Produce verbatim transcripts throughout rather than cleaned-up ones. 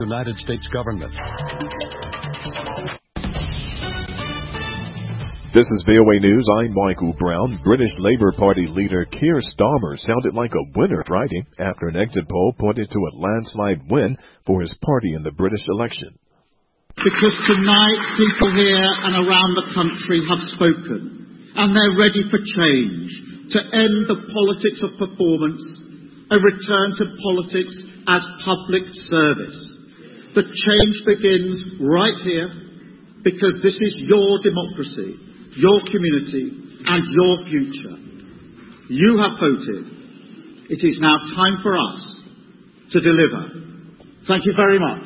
United States government. This is V O A News. I'm Michael Brown. British Labour Party leader Keir Starmer sounded like a winner Friday after an exit poll pointed to a landslide win for his party in the British election. Because tonight people here and around the country have spoken, and they're ready for change, to end the politics of performance, a return to politics as public service. The change begins right here, because this is your democracy, your community, and your future. You have voted. It is now time for us to deliver. Thank you very much.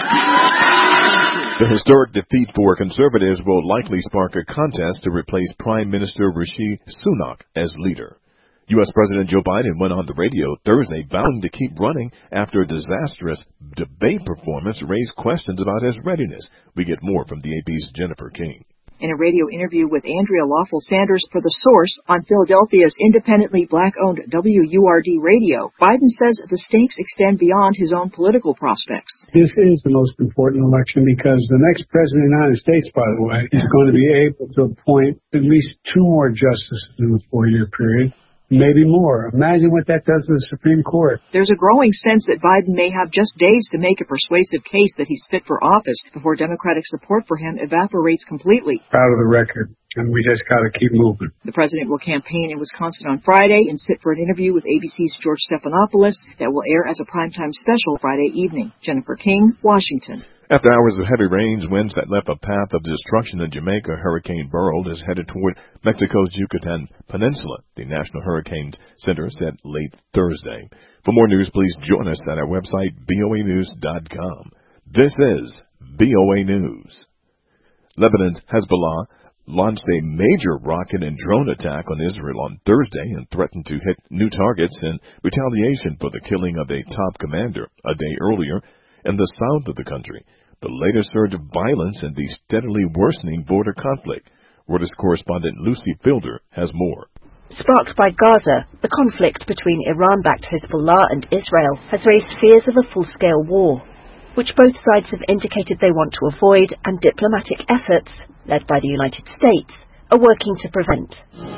The historic defeat for Conservatives will likely spark a contest to replace Prime Minister Rishi Sunak as leader. U S President Joe Biden went on the radio Thursday vowing to keep running after a disastrous debate performance raised questions about his readiness. We get more from the A P's Jennifer King. In a radio interview with Andrea Lawful Sanders for The Source on Philadelphia's independently black-owned W U R D radio, Biden says the stakes extend beyond his own political prospects. This is the most important election because the next president of the United States, by the way, is going to be able to appoint at least two more justices in a four-year period. Maybe more. Imagine what that does to the Supreme Court. There's a growing sense that Biden may have just days to make a persuasive case that he's fit for office before Democratic support for him evaporates completely. Proud of the record, and we just got to keep moving. The president will campaign in Wisconsin on Friday and sit for an interview with A B C's George Stephanopoulos that will air as a primetime special Friday evening. Jennifer King, Washington. After hours of heavy rains, winds that left a path of destruction in Jamaica, Hurricane Beryl is headed toward Mexico's Yucatan Peninsula, the National Hurricane Center said late Thursday. For more news, please join us at our website, V O A news dot com. This is V O A News. Lebanon's Hezbollah launched a major rocket and drone attack on Israel on Thursday and threatened to hit new targets in retaliation for the killing of a top commander a day earlier in the south of the country, the latest surge of violence in the steadily worsening border conflict. Reuters correspondent Lucy Fielder has more. Sparked by Gaza, the conflict between Iran-backed Hezbollah and Israel has raised fears of a full-scale war, which both sides have indicated they want to avoid, and diplomatic efforts, led by the United States, are working to prevent.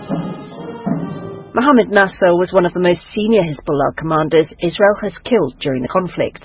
Mohammed Nasser was one of the most senior Hezbollah commanders Israel has killed during the conflict.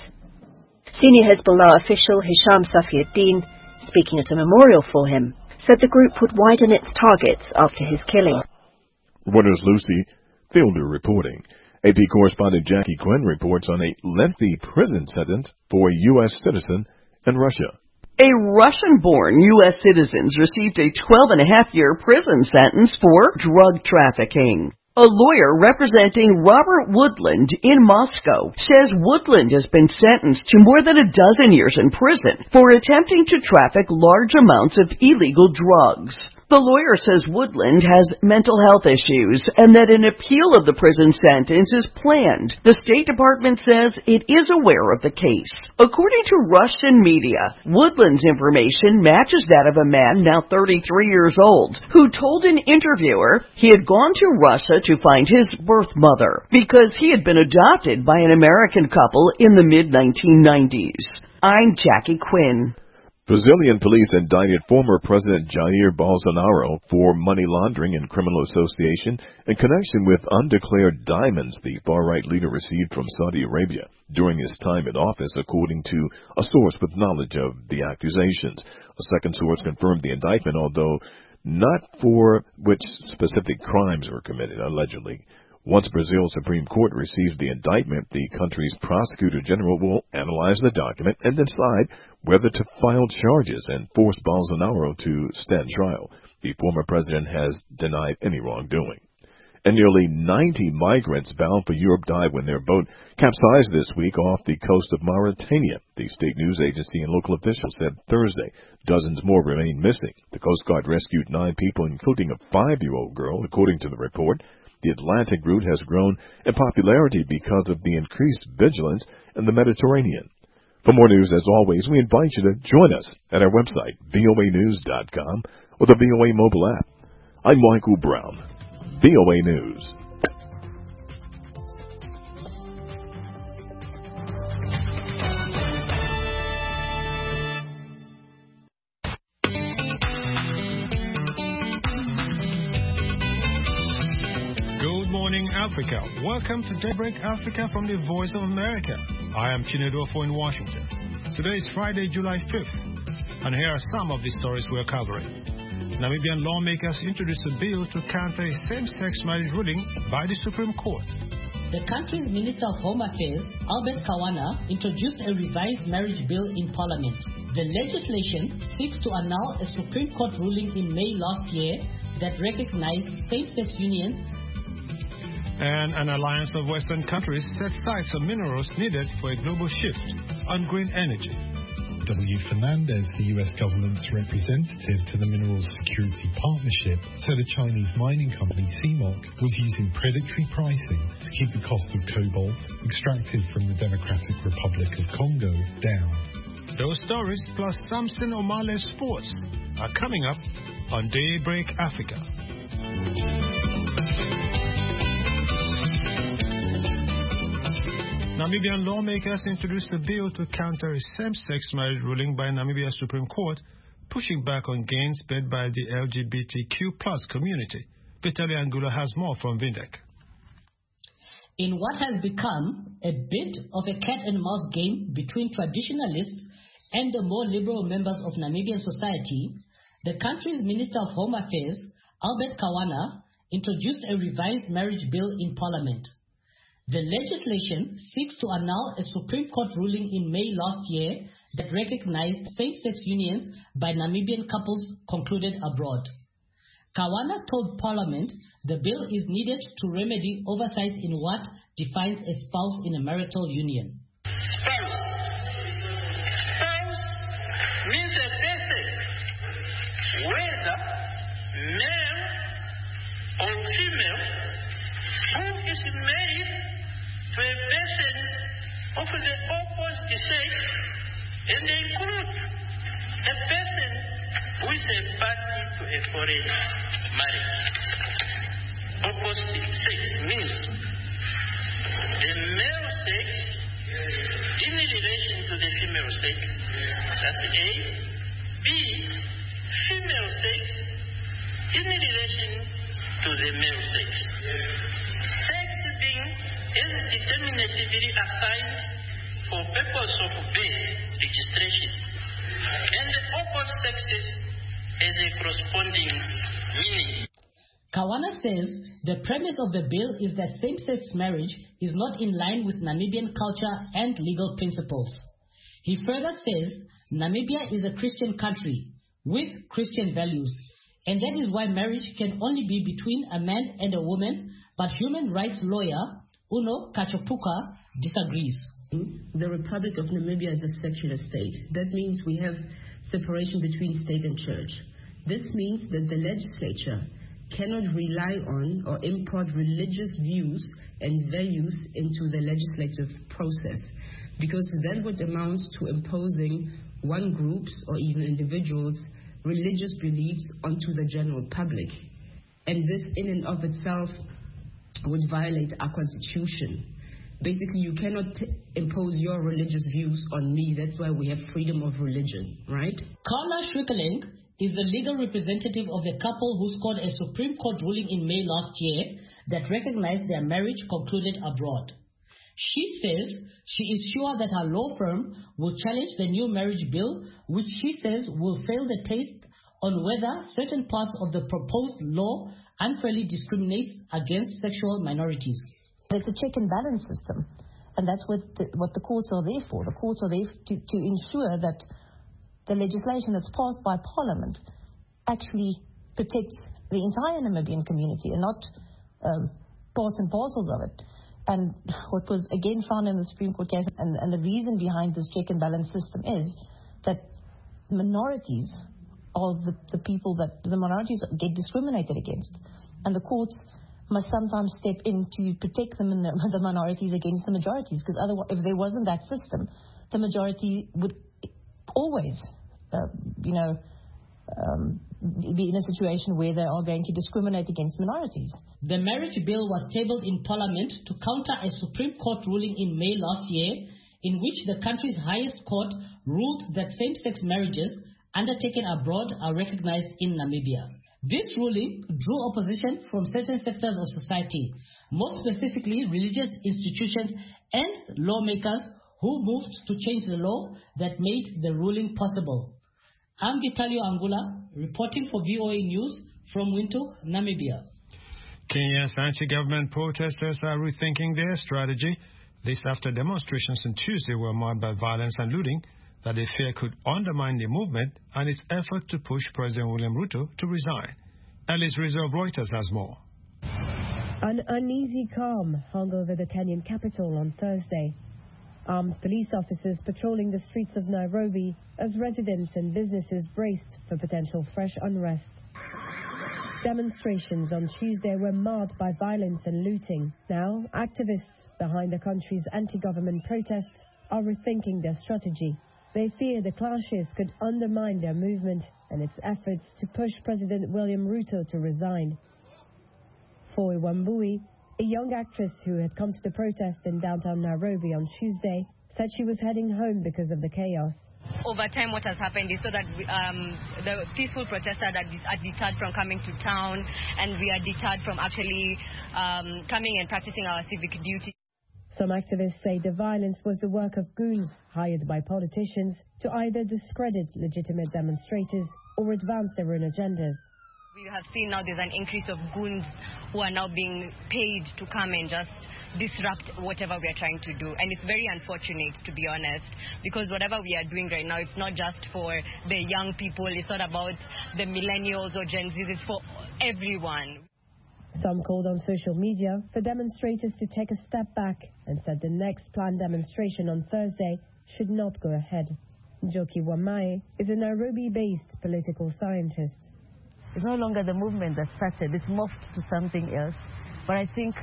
Senior Hezbollah official Hisham Safiuddin, speaking at a memorial for him, said the group would widen its targets after his killing. Reuters' Lucy Fielder reporting. A P correspondent Jackie Quinn reports on a lengthy prison sentence for a U S citizen in Russia. A Russian-born U S citizen received a twelve and a half year prison sentence for drug trafficking. A lawyer representing Robert Woodland in Moscow says Woodland has been sentenced to more than a dozen years in prison for attempting to traffic large amounts of illegal drugs. The lawyer says Woodland has mental health issues and that an appeal of the prison sentence is planned. The State Department says it is aware of the case. According to Russian media, Woodland's information matches that of a man now thirty-three years old who told an interviewer he had gone to Russia to find his birth mother because he had been adopted by an American couple in the mid nineteen nineties. I'm Jackie Quinn. Brazilian police indicted former President Jair Bolsonaro for money laundering and criminal association in connection with undeclared diamonds the far-right leader received from Saudi Arabia during his time in office, according to a source with knowledge of the accusations. A second source confirmed the indictment, although not for which specific crimes were committed, allegedly. Once Brazil's Supreme Court receives the indictment, the country's prosecutor general will analyze the document and decide whether to file charges and force Bolsonaro to stand trial. The former president has denied any wrongdoing. And nearly ninety migrants bound for Europe died when their boat capsized this week off the coast of Mauritania, the state news agency and local officials said Thursday. Dozens more remain missing. The Coast Guard rescued nine people, including a five-year-old girl, according to the report. The Atlantic route has grown in popularity because of the increased vigilance in the Mediterranean. For more news, as always, we invite you to join us at our website, V O A news dot com, or the V O A mobile app. I'm Michael Brown, V O A News. morning, Africa. Welcome to Daybreak Africa from the Voice of America. I am Chinedofo in Washington. Today is Friday, July fifth, and here are some of the stories we're covering. Namibian lawmakers introduced a bill to counter a same-sex marriage ruling by the Supreme Court. The country's Minister of Home Affairs, Albert Kawana, introduced a revised marriage bill in Parliament. The legislation seeks to annul a Supreme Court ruling in May last year that recognized same-sex unions. And an alliance of Western countries set sights on minerals needed for a global shift on green energy. W. Fernandez, the U S government's representative to the Minerals Security Partnership, said a Chinese mining company, C M O C, was using predatory pricing to keep the cost of cobalt extracted from the Democratic Republic of Congo down. Those stories plus Samson Omale's sports are coming up on Daybreak Africa. Namibian lawmakers introduced a bill to counter a same-sex marriage ruling by Namibia's Supreme Court, pushing back on gains made by the L G B T Q plus community. Petali Angula has more from Vindek. In what has become a bit of a cat-and-mouse game between traditionalists and the more liberal members of Namibian society, the country's Minister of Home Affairs, Albert Kawana, introduced a revised marriage bill in Parliament. The legislation seeks to annul a Supreme Court ruling in May last year that recognized same-sex unions by Namibian couples concluded abroad. Kawana told Parliament the bill is needed to remedy oversights in what defines a spouse in a marital union. Spouse. Spouse means a person, whether male or female, who is married to a person of the opposite sex, and they include a person who is a party to a foreign marriage. Opposite sex means the male sex in relation to the female sex. That's A. B. Female sex in relation to the male sex. Sex being indeterminately assigned for purpose of birth registration, and the opposite sexes as a corresponding meaning. Kawana says the premise of the bill is that same-sex marriage is not in line with Namibian culture and legal principles. He further says Namibia is a Christian country with Christian values, and that is why marriage can only be between a man and a woman, but human rights lawyer Uno Kachopuka disagrees. The Republic of Namibia is a secular state. That means we have separation between state and church. This means that the legislature cannot rely on or import religious views and values into the legislative process, because that would amount to imposing one group's or even individuals' religious beliefs onto the general public. And this in and of itself would violate our constitution. Basically, you cannot t- impose your religious views on me. That's why we have freedom of religion, right? Carla Schwickeling is the legal representative of the couple who scored a Supreme Court ruling in May last year that recognized their marriage concluded abroad. She says she is sure that her law firm will challenge the new marriage bill, which she says will fail the test on whether certain parts of the proposed law unfairly discriminates against sexual minorities. It's a check and balance system, and that's what the, what the courts are there for. The courts are there to, to ensure that the legislation that's passed by Parliament actually protects the entire Namibian community and not um, parts and parcels of it. And what was again found in the Supreme Court case, and, and the reason behind this check and balance system is that minorities are the, the people that the minorities get discriminated against, and the courts must sometimes step in to protect them and the, the minorities against the majorities, because otherwise, if there wasn't that system, the majority would always, uh, you know, um, be in a situation where they are going to discriminate against minorities. The marriage bill was tabled in Parliament to counter a Supreme Court ruling in May last year, in which the country's highest court ruled that same-sex marriages undertaken abroad are recognized in Namibia. This ruling drew opposition from certain sectors of society, most specifically religious institutions and lawmakers who moved to change the law that made the ruling possible. I'm Vitalio Angula, reporting for V O A News from Windhoek, Namibia. Kenya's anti-government protesters are rethinking their strategy. This after demonstrations on Tuesday were marred by violence and looting that they fear could undermine the movement and its effort to push President William Ruto to resign. Alice Rizzo of Reuters has more. An uneasy calm hung over the Kenyan capital on Thursday. Armed police officers patrolling the streets of Nairobi as residents and businesses braced for potential fresh unrest. Demonstrations on Tuesday were marred by violence and looting. Now, activists behind the country's anti-government protests are rethinking their strategy. They fear the clashes could undermine their movement and its efforts to push President William Ruto to resign. Foy Wambui, a young actress who had come to the protest in downtown Nairobi on Tuesday, said she was heading home because of the chaos. Over time, what has happened is so that we, um, the peaceful protesters are, are deterred from coming to town, and we are deterred from actually um, coming and practicing our civic duty. Some activists say the violence was the work of goons hired by politicians to either discredit legitimate demonstrators or advance their own agendas. We have seen now there's an increase of goons who are now being paid to come and just disrupt whatever we are trying to do. And it's very unfortunate, to be honest, because whatever we are doing right now, it's not just for the young people, it's not about the millennials or Gen Zs, it's for everyone. Some called on social media for demonstrators to take a step back and said the next planned demonstration on Thursday should not go ahead. Njoki Wamae is a Nairobi-based political scientist. It's no longer the movement that started, it's morphed to something else. But I think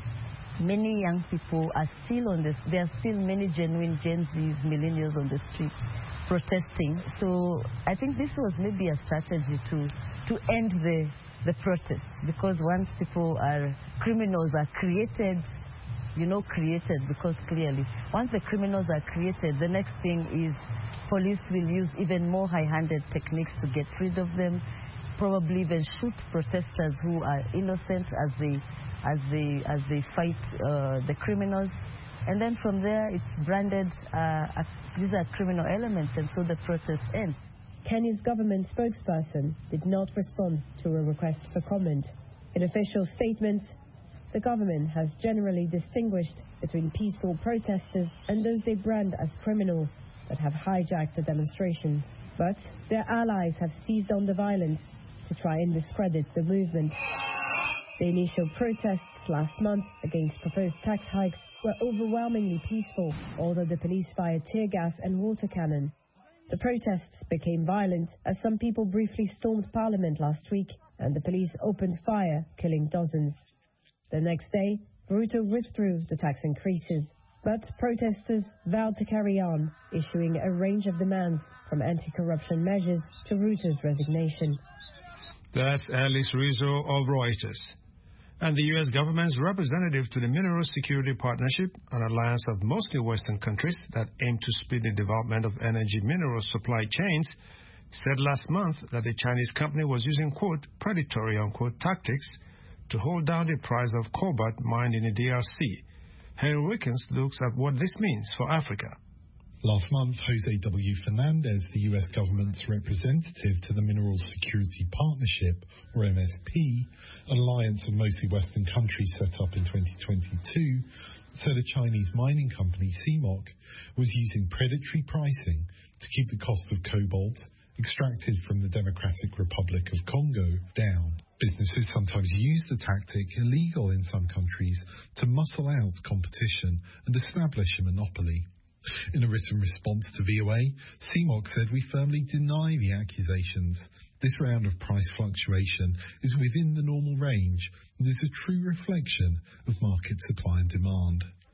many young people are still on this, there are still many genuine Gen Zs, millennials on the street protesting. So I think this was maybe a strategy to, to end the the protests, because once people are, criminals are created, you know, created, because clearly, once the criminals are created, the next thing is police will use even more high-handed techniques to get rid of them, probably even shoot protesters who are innocent as they, as they, as they fight uh, the criminals. And then from there, it's branded, uh, uh, these are criminal elements, and so the protest ends. Kenya's government spokesperson did not respond to a request for comment. In official statements, the government has generally distinguished between peaceful protesters and those they brand as criminals that have hijacked the demonstrations. But their allies have seized on the violence to try and discredit the movement. The initial protests last month against proposed tax hikes were overwhelmingly peaceful, although the police fired tear gas and water cannon. The protests became violent as some people briefly stormed Parliament last week and the police opened fire, killing dozens. The next day, Ruto withdrew the tax increases, but protesters vowed to carry on, issuing a range of demands from anti-corruption measures to Ruto's resignation. That's Alice Rizzo of Reuters. And the U S government's representative to the Mineral Security Partnership, an alliance of mostly Western countries that aim to speed the development of energy mineral supply chains, said last month that the Chinese company was using, quote, predatory, unquote, tactics to hold down the price of cobalt mined in the D R C. Henry Wickens looks at what this means for Africa. Last month, Jose W. Fernandez, the U S government's representative to the Minerals Security Partnership, or M S P, an alliance of mostly Western countries set up in twenty twenty-two, said a Chinese mining company, C M O C, was using predatory pricing to keep the cost of cobalt, extracted from the Democratic Republic of Congo, down. Businesses sometimes use the tactic, illegal in some countries, to muscle out competition and establish a monopoly. In a written response to V O A, C M O C said, "We firmly deny the accusations. This round of price fluctuation is within the normal range and is a true reflection of market supply and demand."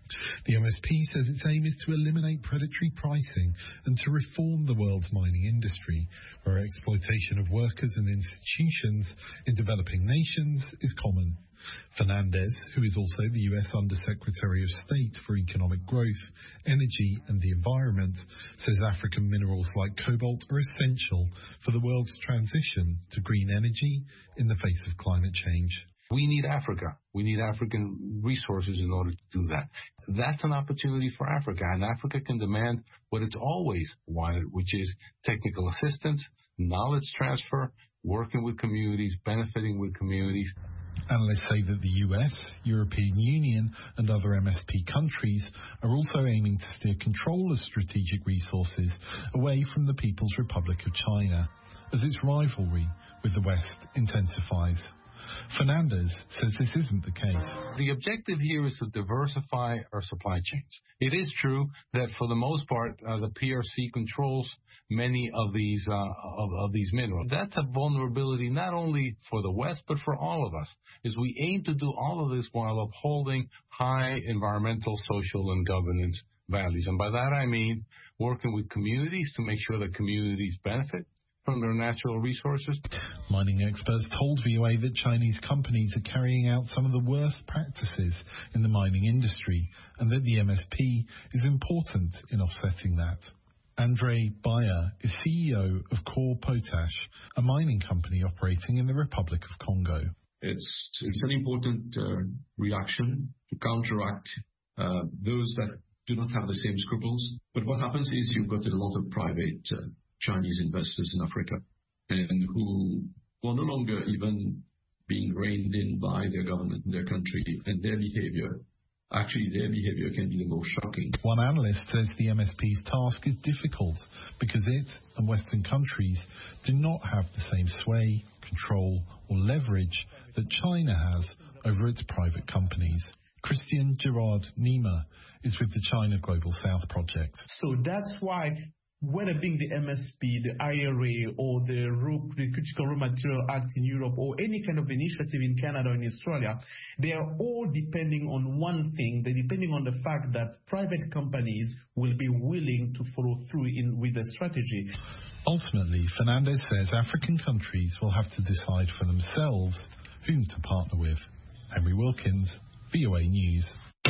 The M S P says its aim is to eliminate predatory pricing and to reform the world's mining industry, where exploitation of workers and institutions in developing nations is common. Fernandez, who is also the U S Undersecretary of State for Economic Growth, Energy and the Environment, says African minerals like cobalt are essential for the world's transition to green energy in the face of climate change. We need Africa. We need African resources in order to do that. That's an opportunity for Africa, and Africa can demand what it's always wanted, which is technical assistance, knowledge transfer, working with communities, benefiting with communities. Analysts say that the U S, European Union and other M S P countries are also aiming to steer control of strategic resources away from the People's Republic of China as its rivalry with the West intensifies. Fernandez says this isn't the case. The objective here is to diversify our supply chains. It is true that for the most part, uh, the P R C controls many of these uh, of, of these minerals. That's a vulnerability not only for the West, but for all of us, is we aim to do all of this while upholding high environmental, social, and governance values. And by that I mean working with communities to make sure that communities benefit from their natural resources. Mining experts told V O A that Chinese companies are carrying out some of the worst practices in the mining industry and that the M S P is important in offsetting that. Andre Bayer is C E O of Core Potash, a mining company operating in the Republic of Congo. It's, it's an important uh, reaction to counteract uh, those that do not have the same scruples. But what happens is you've got a lot of private uh, Chinese investors in Africa, and who are no longer even being reined in by their government in their country, and their behavior, actually their behavior can be the most shocking. One analyst says the M S P's task is difficult because it and Western countries do not have the same sway, control or leverage that China has over its private companies. Christian Gerard Niemer is with the China Global South Project. So that's why whether being the M S P, the I R A, or the, R- the Critical Raw Material Act in Europe, or any kind of initiative in Canada or in Australia, they are all depending on one thing. They're depending on the fact that private companies will be willing to follow through in with the strategy. Ultimately, Fernandez says African countries will have to decide for themselves whom to partner with. Henry Wilkins, V O A News.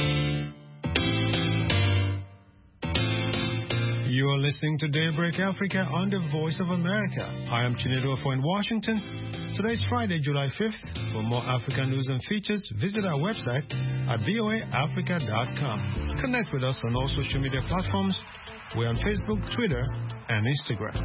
You are listening to Daybreak Africa on the Voice of America. I am Chinedu Ofo in Washington. Today is Friday, July fifth. For more African news and features, visit our website at v o a africa dot com. Connect with us on all social media platforms. We're on Facebook, Twitter, and Instagram.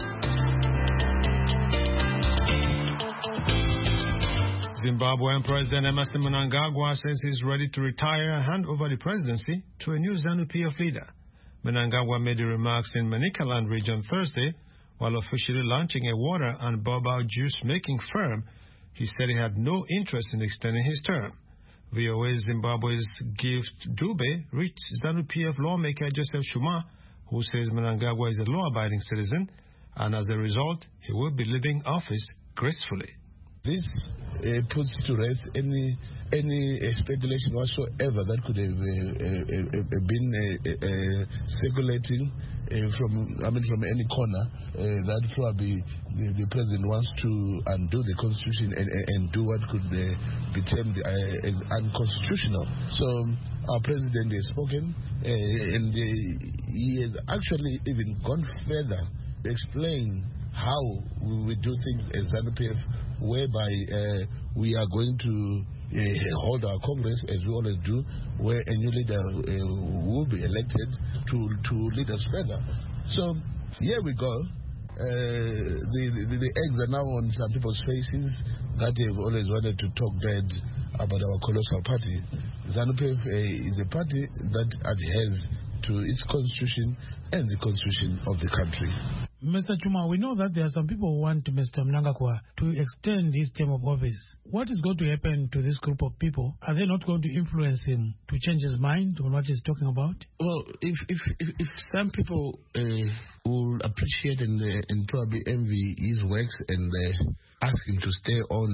Zimbabwean President Emmerson Mnangagwa says he's ready to retire and hand over the presidency to a new ZANU-P F leader. Mnangagwa made the remarks in Manicaland region Thursday while officially launching a water and boba juice-making firm. He said he had no interest in extending his term. V O A Zimbabwe's Gift Dube reached ZANU-P F lawmaker Joseph Chuma, who says Mnangagwa is a law-abiding citizen, and as a result, he will be leaving office gracefully. This uh, puts to rest any any uh, speculation whatsoever that could have uh, uh, uh, been uh, uh, circulating uh, from I mean from any corner uh, that probably the, the president wants to undo the constitution and, and, and do what could uh, be termed uh, as unconstitutional. So our president has spoken uh, and uh, he has actually even gone further to explain how we will do things as ZANU-P F, whereby uh, we are going to uh, hold our Congress, as we always do, where a new leader uh, will be elected to, to lead us further. So, here we go. Uh, the, the, the eggs are now on some people's faces that they've always wanted to talk bad about our colossal party. ZANU-P F uh, is a party that adheres to its constitution and the constitution of the country. Mister Chuma, we know that there are some people who want Mister Mnangagwa to extend his term of office. What is going to happen to this group of people? Are they not going to influence him to change his mind on what he's talking about? Well, if if if, if some people uh, will appreciate and, uh, and probably envy his works and uh, ask him to stay on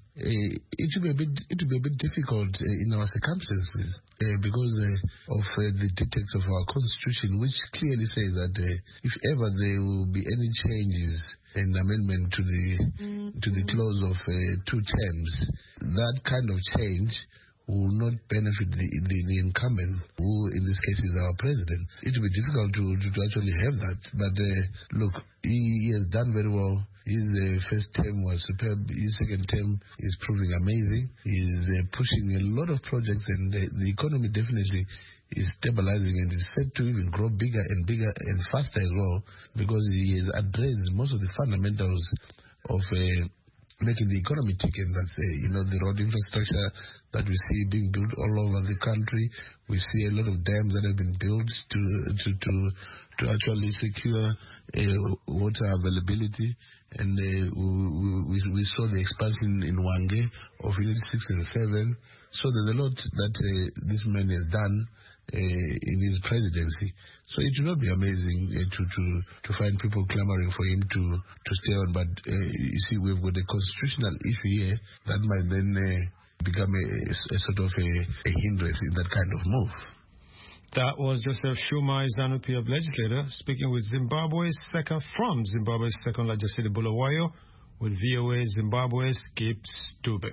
Uh, it will be a bit, it will be a bit difficult uh, in our circumstances uh, because uh, of uh, the dictates of our constitution, which clearly says that uh, if ever there will be any changes and amendment to the mm-hmm. to the clause of uh, two terms, that kind of change will not benefit the, the, the incumbent, who in this case is our president. It will be difficult to, to, to actually have that. But uh, look, he, he has done very well. His uh, first term was superb. His second term is proving amazing. He's uh, pushing a lot of projects, and uh, the economy definitely is stabilizing and is set to even grow bigger and bigger and faster as well, because he has addressed most of the fundamentals of uh, making the economy tick, and that's uh, you know, the road infrastructure that we see being built all over the country. We see a lot of dams that have been built to to to, to actually secure uh, water availability, and uh, we, we we saw the expansion in Hwange of Unit six and seven. So there's a lot that uh, this man has done Uh, in his presidency. So it will not be amazing uh, to, to to find people clamoring for him to, to stay on. But uh, you see, we've got a constitutional issue here that might then uh, become a, a sort of a, a hindrance in that kind of move. That was Joseph Shumai, ZANU-P F legislator, speaking with Zimbabwe's second from Zimbabwe's second largest city, Bulawayo, with V O A Zimbabwe's Skip Stube.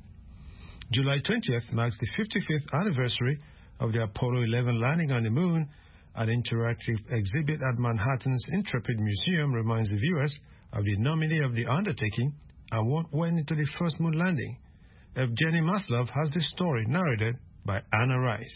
July twentieth marks the fifty-fifth anniversary of the Apollo eleven landing on the moon. An interactive exhibit at Manhattan's Intrepid Museum reminds the viewers of the nominee of the undertaking and what went into the first moon landing. Evgeny Maslov has the story narrated by Anna Rice.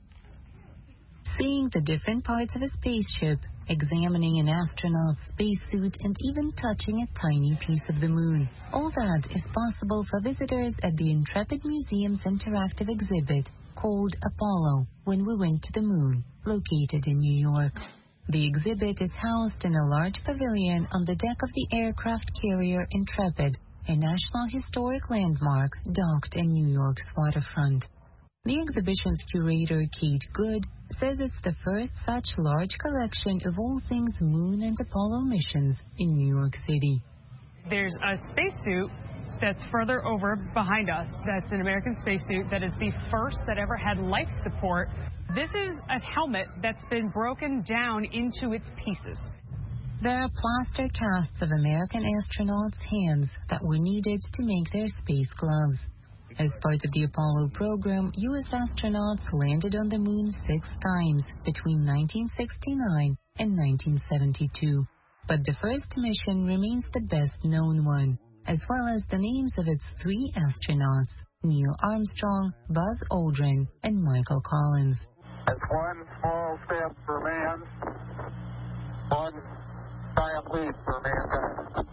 Seeing the different parts of a spaceship, examining an astronaut's spacesuit, and even touching a tiny piece of the moon. All that is possible for visitors at the Intrepid Museum's interactive exhibit called Apollo, When We Went to the Moon, located in New York. The exhibit is housed in a large pavilion on the deck of the aircraft carrier Intrepid, a National Historic Landmark docked in New York's waterfront. The exhibition's curator, Kate Good, says it's the first such large collection of all things moon and Apollo missions in New York City. There's a spacesuit that's further over behind us. That's an American spacesuit that is the first that ever had life support. This is a helmet that's been broken down into its pieces. There are plaster casts of American astronauts' hands that were needed to make their space gloves. As part of the Apollo program, U S astronauts landed on the moon six times between nineteen sixty-nine and nineteen seventy-two. But the first mission remains the best-known one, as well as the names of its three astronauts, Neil Armstrong, Buzz Aldrin, and Michael Collins. It's one small step for man, one giant leap for mankind.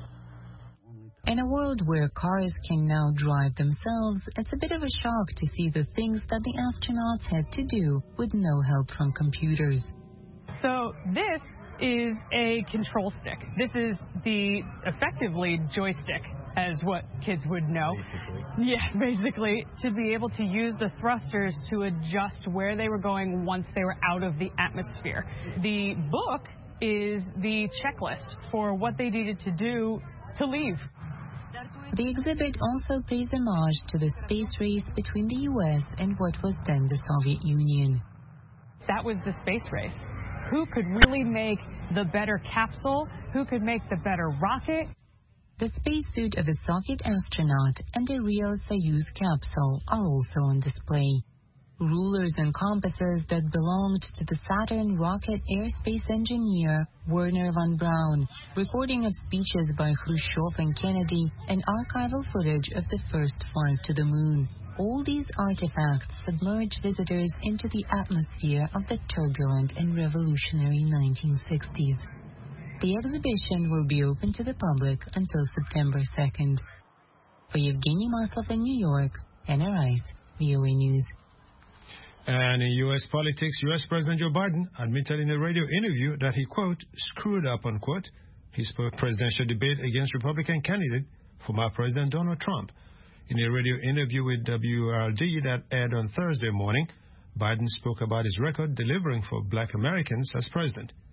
In a world where cars can now drive themselves, it's a bit of a shock to see the things that the astronauts had to do with no help from computers. So this is a control stick. This is the effectively joystick, as what kids would know. Basically. Yeah, basically, to be able to use the thrusters to adjust where they were going once they were out of the atmosphere. The book is the checklist for what they needed to do to leave. The exhibit also pays homage to the space race between the U S and what was then the Soviet Union. That was the space race. Who could really make the better capsule? Who could make the better rocket? The spacesuit of a Soviet astronaut and a real Soyuz capsule are also on display. Rulers and compasses that belonged to the Saturn rocket airspace engineer Wernher von Braun, recording of speeches by Khrushchev and Kennedy, and archival footage of the first flight to the moon. All these artifacts submerge visitors into the atmosphere of the turbulent and revolutionary nineteen sixties. The exhibition will be open to the public until September second. For Evgeny Maslov in New York, Anna Rice, V O A News. And in U S politics, U S President Joe Biden admitted in a radio interview that he, quote, screwed up, unquote, his presidential debate against Republican candidate, former President Donald Trump. In a radio interview with W R D that aired on Thursday morning, Biden spoke about his record delivering for black Americans as president.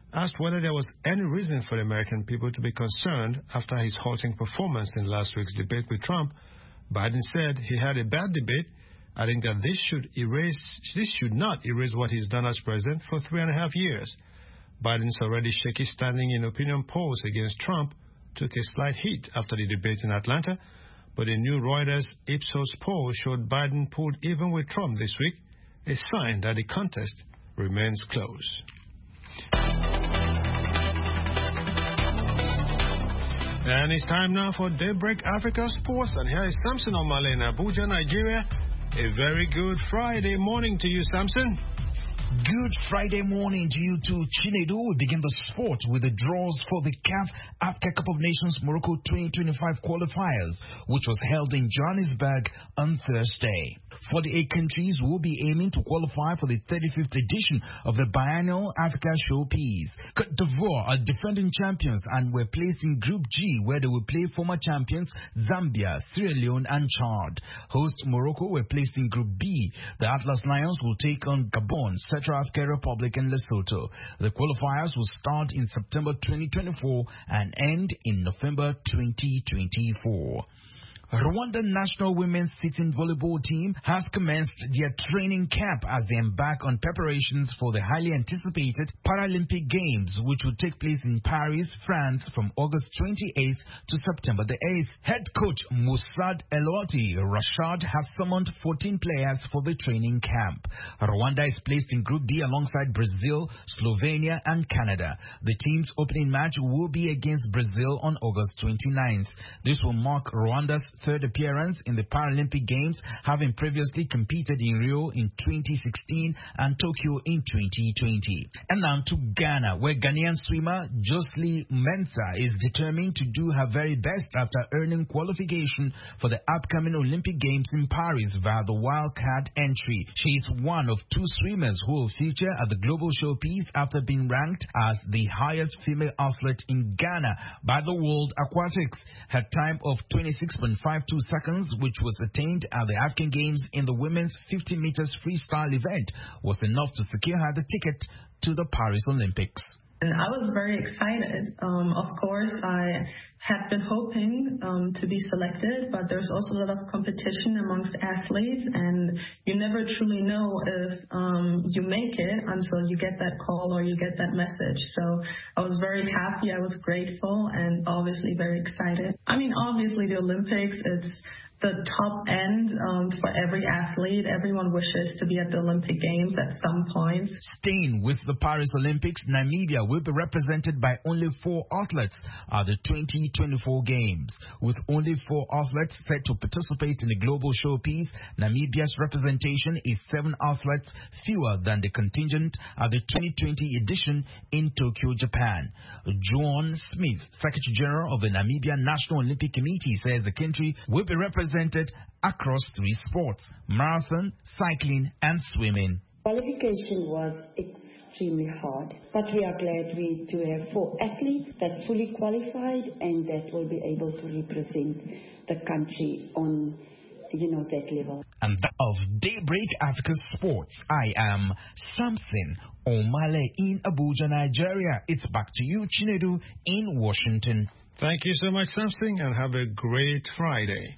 asked whether there was any reason for the American people to be concerned after his halting performance in last week's debate with Trump, Biden said he had a bad debate, adding that this should erase, this should not erase what he's done as president for three and a half years. Biden's already shaky standing in opinion polls against Trump took a slight hit after the debate in Atlanta, but a new Reuters Ipsos poll showed Biden pulled even with Trump this week, a sign that the contest remains close. And it's time now for Daybreak Africa Sports, and here is Samson Omale in Abuja, Nigeria. A very good Friday morning to you, Samson. Good Friday morning to you too, Chinedu. We begin the sport with the draws for the C A F Africa Cup of Nations Morocco twenty twenty-five qualifiers, which was held in Johannesburg on Thursday. forty-eight countries will be aiming to qualify for the thirty-fifth edition of the biennial Africa Showpiece. Côte d'Ivoire are defending champions and were placed in Group G, where they will play former champions Zambia, Sierra Leone and Chad. Host Morocco were placed in Group B. The Atlas Lions will take on Gabon, Central African Republic and Lesotho. The qualifiers will start in September twenty twenty-four and end in November twenty twenty-four. Rwanda national women's sitting volleyball team has commenced their training camp as they embark on preparations for the highly anticipated Paralympic Games, which will take place in Paris, France from August twenty-eighth to September the eighth. Head coach Musad Eloti Rashad has summoned fourteen players for the training camp. Rwanda is placed in Group D alongside Brazil, Slovenia and Canada. The team's opening match will be against Brazil on August twenty-ninth. This will mark Rwanda's third appearance in the Paralympic Games, having previously competed in Rio in twenty sixteen and Tokyo in twenty twenty. And now to Ghana, where Ghanaian swimmer Jocelyn Mensah is determined to do her very best after earning qualification for the upcoming Olympic Games in Paris via the wildcard entry. She is one of two swimmers who will feature at the global showpiece after being ranked as the highest female athlete in Ghana by the World Aquatics. Her time of twenty-six point five two seconds, which was attained at the African Games in the women's fifty meters freestyle event, was enough to secure her the ticket to the Paris Olympics. And I was very excited. Um, of course, I had been hoping um, to be selected, but there's also a lot of competition amongst athletes, and you never truly know if um, you make it until you get that call or you get that message. So I was very happy, I was grateful, and obviously very excited. I mean, obviously the Olympics, it's the top end um, for every athlete. Everyone wishes to be at the Olympic Games at some point. Staying with the Paris Olympics, Namibia will be represented by only four athletes at the twenty twenty-four Games. With only four athletes set to participate in the global showpiece, Namibia's representation is seven athletes fewer than the contingent at the twenty twenty edition in Tokyo, Japan. John Smith, Secretary General of the Namibia National Olympic Committee, says the country will be represented across three sports: marathon, cycling and swimming. Qualification was extremely hard, but we are glad we do have four athletes that fully qualified and that will be able to represent the country on, you know, that level. And that of Daybreak Africa Sports, I am Samson Omale in Abuja, Nigeria. It's back to you, Chinedu, in Washington. Thank you so much, Samson, and have a great Friday.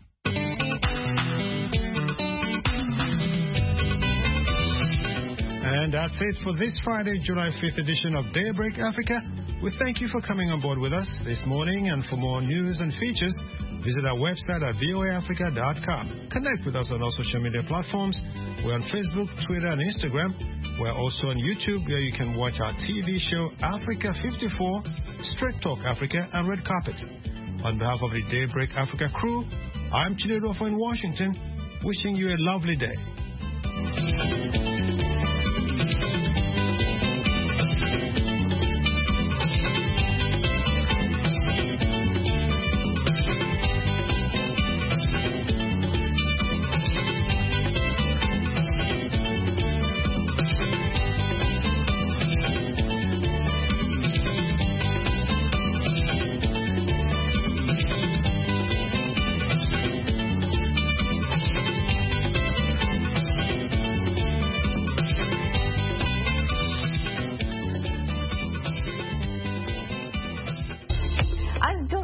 And that's it for this Friday, July fifth edition of Daybreak Africa. We thank you for coming on board with us this morning, and for more news and features, visit our website at v o a africa dot com. Connect with us on all social media platforms. We're on Facebook, Twitter, and Instagram. We're also on YouTube, where you can watch our T V show Africa fifty-four, Straight Talk Africa, and Red Carpet. On behalf of the Daybreak Africa crew, I'm Chinedu in Washington, wishing you a lovely day.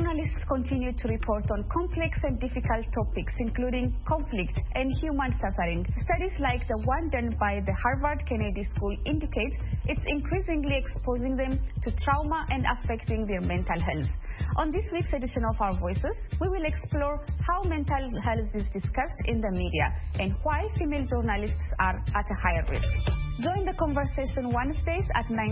journalists continue to report on complex and difficult topics, including conflict and human suffering. Studies like the one done by the Harvard Kennedy School indicate it's increasingly exposing them to trauma and affecting their mental health. On this week's edition of Our Voices, we will explore how mental health is discussed in the media and why female journalists are at a higher risk. Join the conversation Wednesdays at nine